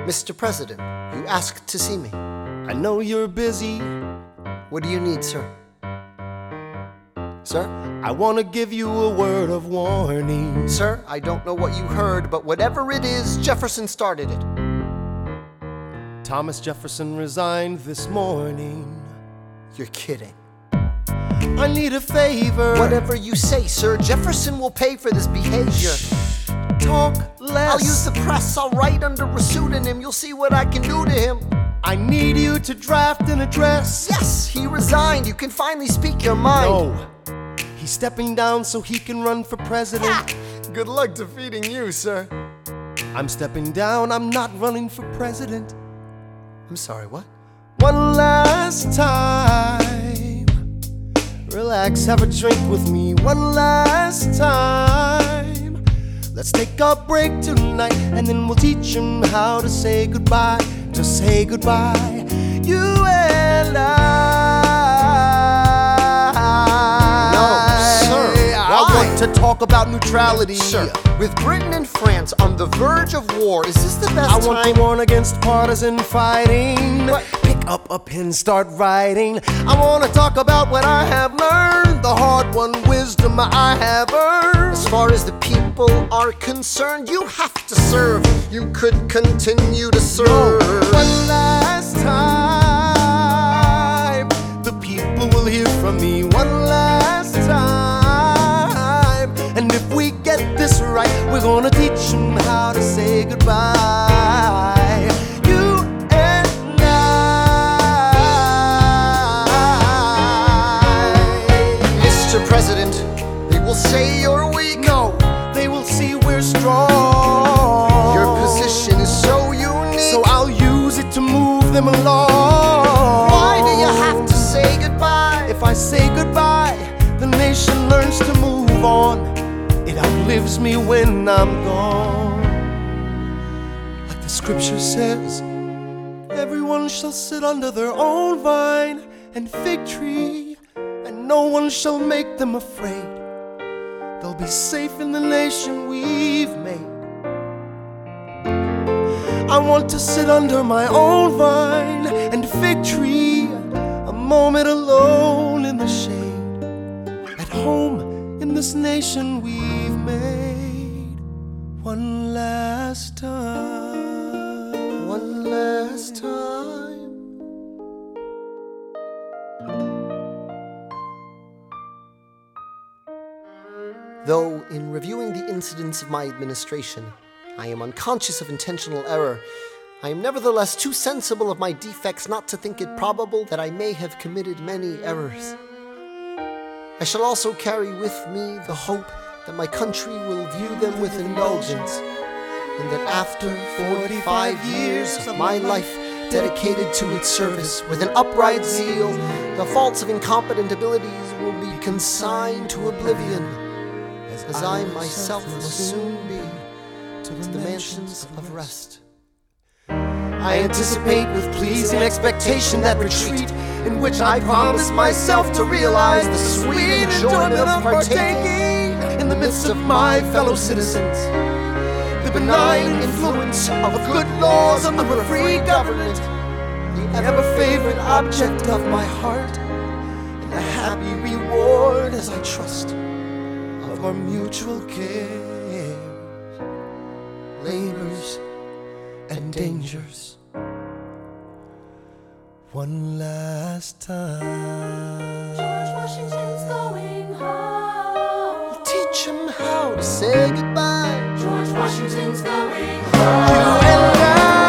Mr. President, you asked to see me. I know you're busy. What do you need, sir? Sir? I want to give you a word of warning. Sir, I don't know what you heard, but whatever it is, Jefferson started it. Thomas Jefferson resigned this morning. You're kidding. I need a favor. Whatever you say, sir, Jefferson will pay for this behavior. Talk less. I'll use the press, I'll write under a pseudonym. You'll see what I can do to him. I need you to draft an address. Yes, he resigned. You can finally speak your mind. No. He's stepping down so he can run for president. Ah, good luck defeating you, sir. I'm stepping down, I'm not running for president. I'm sorry, what? One last time. Relax, have a drink with me. One last time. Let's take a break tonight, and then we'll teach him how to say goodbye. To say goodbye, you and I. I want to talk about neutrality. Sir, with Britain and France on the verge of war, is this the best time? I want to warn against partisan fighting. What? Pick up a pen, start writing. I want to talk about what I have learned, the hard-won wisdom I have earned. As far as the people are concerned, you have to serve. You could continue to serve. No. One last time, the people will hear from me. One last time. And if we get this right, we're gonna teach them how to say goodbye. You and I. Mr. President, they will say you're weak. No, they will see we're strong. Your position is so unique. So I'll use it to move them along. Why do you have to say goodbye? If I say goodbye, the nation learns to move on. It outlives me when I'm gone. Like the scripture says, everyone shall sit under their own vine and fig tree, and no one shall make them afraid. They'll be safe in the nation we've made. I want to sit under my own vine and fig tree, a moment alone in the shade, at home in this nation we've made. One last time. One last time. Though, in reviewing the incidents of my administration, I am unconscious of intentional error, I am nevertheless too sensible of my defects not to think it probable that I may have committed many errors. I shall also carry with me the hope that my country will view them with indulgence, and that after 45 years of my life dedicated to its service with an upright zeal, the faults of incompetent abilities will be consigned to oblivion, as I myself must soon be to the mansions of rest. I anticipate with pleasing expectation that retreat in which I promise myself to realize the sweet enjoyment of partaking in the midst of my fellow citizens, the benign influence of good laws of a free government, the ever-favorite object of my heart, and the happy reward, as I trust, of our mutual cares, labors, and dangers. One last time. George Washington's going home. Teach him how to say goodbye. George Washington's going You home. and I.